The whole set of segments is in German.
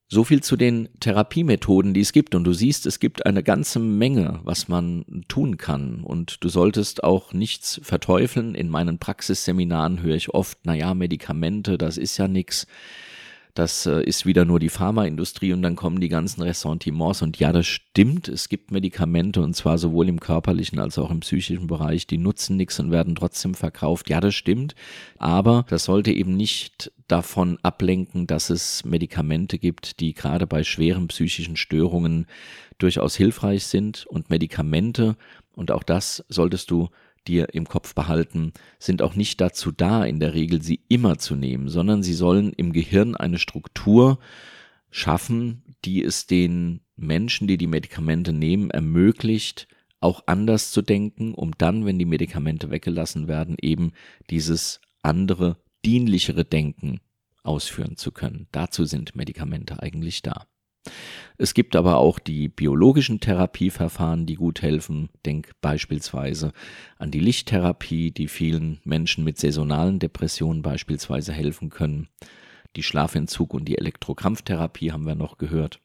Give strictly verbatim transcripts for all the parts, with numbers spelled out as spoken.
So viel zu den Therapiemethoden, die es gibt. Und du siehst, es gibt eine ganze Menge, was man tun kann. Und du solltest auch nichts verteufeln. In meinen Praxisseminaren höre ich oft, naja, Medikamente, das ist ja nix. Das äh, ist wieder nur die Pharmaindustrie und dann kommen die ganzen Ressentiments. Und ja, das stimmt, es gibt Medikamente und zwar sowohl im körperlichen als auch im psychischen Bereich, die nutzen nichts und werden trotzdem verkauft. Ja, das stimmt, aber das sollte eben nicht davon ablenken, dass es Medikamente gibt, die gerade bei schweren psychischen Störungen durchaus hilfreich sind. Und Medikamente, und auch das solltest du dir im Kopf behalten, sind auch nicht dazu da, in der Regel sie immer zu nehmen, sondern sie sollen im Gehirn eine Struktur schaffen, die es den Menschen, die die Medikamente nehmen, ermöglicht, auch anders zu denken, um dann, wenn die Medikamente weggelassen werden, eben dieses andere, dienlichere Denken ausführen zu können. Dazu sind Medikamente eigentlich da. Es gibt aber auch die biologischen Therapieverfahren, die gut helfen. Denk beispielsweise an die Lichttherapie, die vielen Menschen mit saisonalen Depressionen beispielsweise helfen können. Die Schlafentzug und die Elektrokrampftherapie haben wir noch gehört.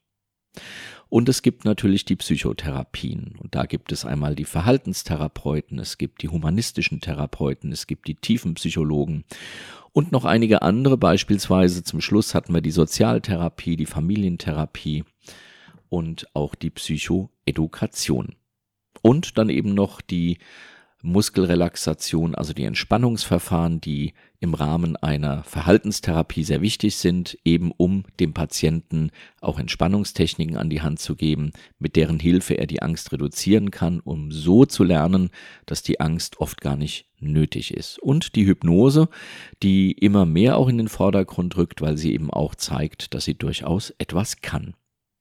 Und es gibt natürlich die Psychotherapien. Und da gibt es einmal die Verhaltenstherapeuten, es gibt die humanistischen Therapeuten, es gibt die Tiefenpsychologen und noch einige andere. Beispielsweise zum Schluss hatten wir die Sozialtherapie, die Familientherapie und auch die Psychoedukation. Und dann eben noch die Muskelrelaxation, also die Entspannungsverfahren, die im Rahmen einer Verhaltenstherapie sehr wichtig sind, eben um dem Patienten auch Entspannungstechniken an die Hand zu geben, mit deren Hilfe er die Angst reduzieren kann, um so zu lernen, dass die Angst oft gar nicht nötig ist. Und die Hypnose, die immer mehr auch in den Vordergrund rückt, weil sie eben auch zeigt, dass sie durchaus etwas kann.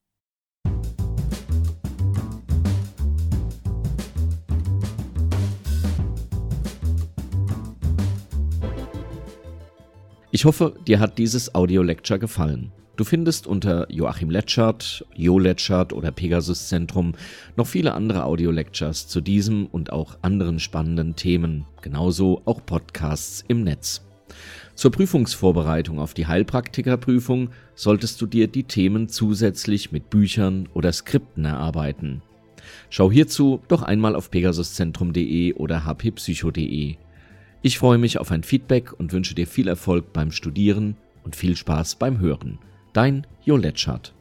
Ich hoffe, dir hat dieses Audio-Lecture gefallen. Du findest unter Joachim Letschert, Jo Letschert oder Pegasus Zentrum noch viele andere Audio-Lectures zu diesem und auch anderen spannenden Themen, genauso auch Podcasts im Netz. Zur Prüfungsvorbereitung auf die Heilpraktikerprüfung solltest du dir die Themen zusätzlich mit Büchern oder Skripten erarbeiten. Schau hierzu doch einmal auf pegasuszentrum punkt de oder h p psycho punkt de. Ich freue mich auf ein Feedback und wünsche dir viel Erfolg beim Studieren und viel Spaß beim Hören. Dein Jo Letschert.